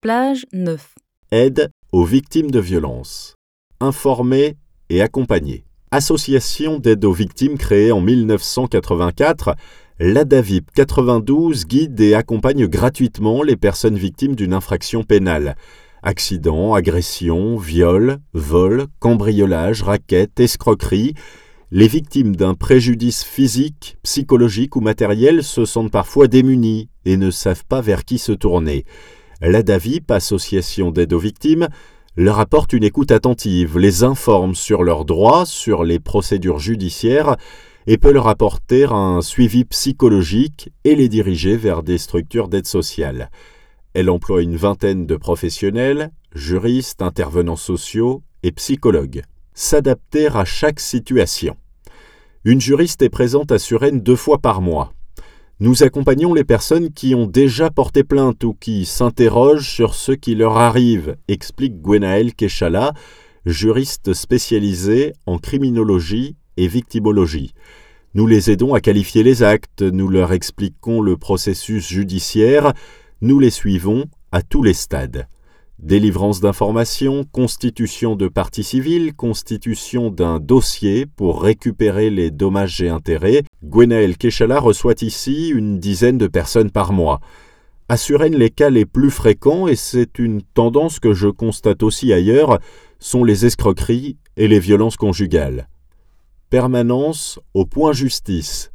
Plage 9. Aide aux victimes de violences. Informer et accompagner. Association d'aide aux victimes créée en 1984, l'ADAVIP 92 guide et accompagne gratuitement les personnes victimes d'une infraction pénale. Accidents, agressions, viols, vols, cambriolages, rackets, escroqueries. Les victimes d'un préjudice physique, psychologique ou matériel se sentent parfois démunies et ne savent pas vers qui se tourner. L'ADAVIP, Association d'aide aux victimes, leur apporte une écoute attentive, les informe sur leurs droits, sur les procédures judiciaires et peut leur apporter un suivi psychologique et les diriger vers des structures d'aide sociale. Elle emploie une vingtaine de professionnels, juristes, intervenants sociaux et psychologues. S'adapter à chaque situation. Une juriste est présente à Suresnes 2 fois par mois. Nous accompagnons les personnes qui ont déjà porté plainte ou qui s'interrogent sur ce qui leur arrive, explique Gwenaëlle Kéchala, juriste spécialisée en criminologie et victimologie. Nous les aidons à qualifier les actes, nous leur expliquons le processus judiciaire, nous les suivons à tous les stades. Délivrance d'informations, constitution de partie civile, constitution d'un dossier pour récupérer les dommages et intérêts. Gwenaëlle Kéchala reçoit ici une dizaine de personnes par mois. À Suresnes, les cas les plus fréquents, et c'est une tendance que je constate aussi ailleurs, sont les escroqueries et les violences conjugales. Permanence au Point Justice,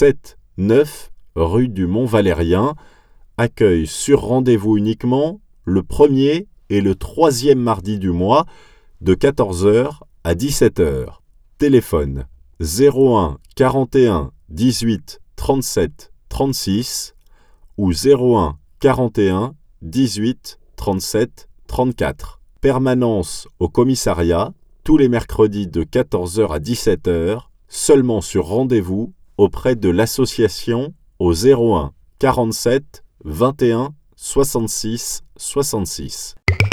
7-9 rue du Mont-Valérien. Accueil sur rendez-vous uniquement le 1er et le 3e mardi du mois, de 14h à 17h. Téléphone 01 41 18 37 36 ou 01 41 18 37 34. Permanence au commissariat, tous les mercredis de 14h à 17h, seulement sur rendez-vous auprès de l'association au 01 47 21 66 66.